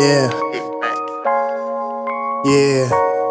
Yeah. Yeah.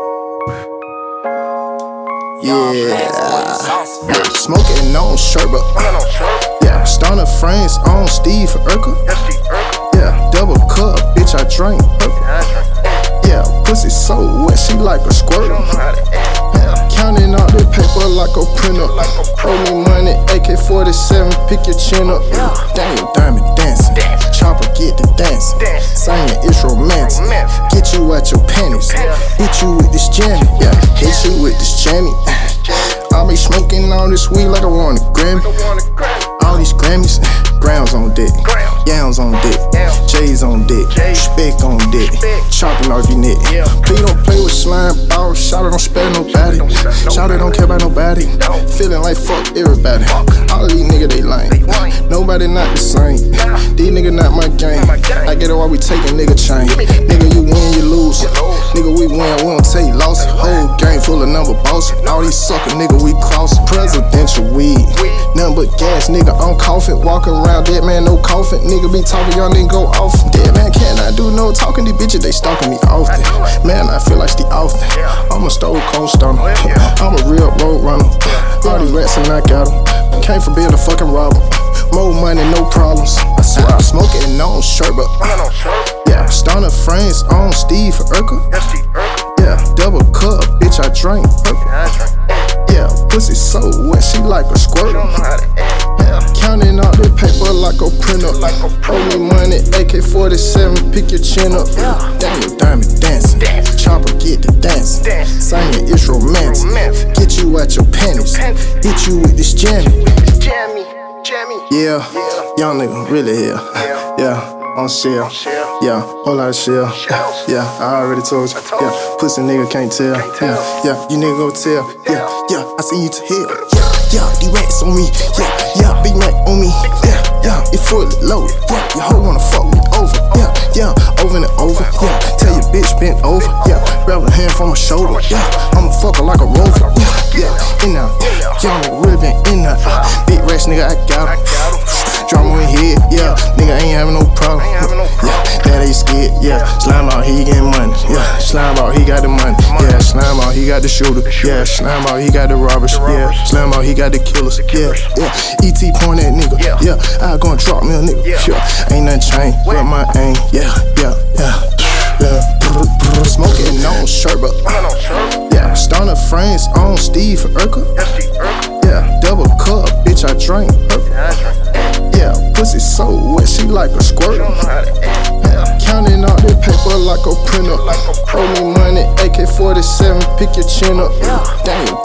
Yeah. Smoking on sherbet. Yeah. Stoner frames on Steve Urkel. Yeah. Double cup, bitch, I drink. Yeah. Pussy so wet, she like a squirt. Yeah. Counting all the paper like a printer. Owe me money, AK-47, pick your chin up. Daniel Diamond dancing. Chopper get the dancing. Singing it's romantic. Get you out your panties. Hit you with this jammy. Yeah, hit you with this jammy. I be smoking all this weed like I want a Grammy. All these Grammys, Browns on dick, Yams on dick, J's on dick, Speck on dick, chopping off your neck. Please don't play with slime ball. Shout it, don't spare nobody. Shout it, don't care about nobody. Feeling like fuck everybody. All of these niggas, they lame. Nobody not the same. These niggas not my game. I get it while we taking nigga chain. Nigga, you win, you lose. Nigga, we win, we don't take loss. Whole game full of number boss. All these sucker nigga, we cross. Presidential weed. Nothing but gas, nigga, I'm coughing. Walking around dead man, no coffin. Nigga be talking, young nigga go off. Dead man cannot do no talking. These bitches, they stalking me often. Man, I feel like Steve often. I'm a stone cold stoner. I'm a real road runner. All these rats and I got them. Came from being a fucking robber. More money, no problems. I swear I'm smoking on sherbet. Yeah, stoner frames on Steve Urkel. Yeah, double cup, bitch, I drink. Yeah, pussy so wet, she like a squirt. Counting all the paper like a printer. Owe me money, AK-47, pick your chin up. Daniel Diamond dancing. Chopper get the dancing. Singing it's romantic. Get you out your panties. Hit you with this jammy. Yeah, young nigga really here. Yeah. On shell, yeah, whole lot of shell, yeah, I already told you, yeah, pussy nigga can't tell, yeah, you nigga go tell, yeah, I seen you to hell, yeah, these rats on me, yeah, Big Mac on me, yeah, it fully loaded, yeah, your hoe wanna fuck me over, yeah, over and over, yeah, tell your bitch bent over, yeah, grab a hand from my shoulder, yeah, I'ma fuck her like a rover, yeah, in there, young nigga really been in there, big rats nigga, I got him. Drama in here, yeah, nigga ain't having no problem. Yeah, that ain't scared, yeah. Slime out, he getting money. Yeah, slime out, he got the money. Yeah, slime out, he got the shooter. Yeah, slime out, he got the robbers. Yeah, slime out, he got the killers. Yeah. ET point that nigga. Yeah, I gonna drop me a nigga. Yeah, ain't nothing changed but my aim. Yeah. Smoking on sherbet. Yeah, stoner frames on Steve Urkel. Yeah, double cup, bitch, I drink. Yeah, pussy so wet, she like a squirt. Counting all the paper like a printer. Owe me money, AK-47, pick your chin up. Daniel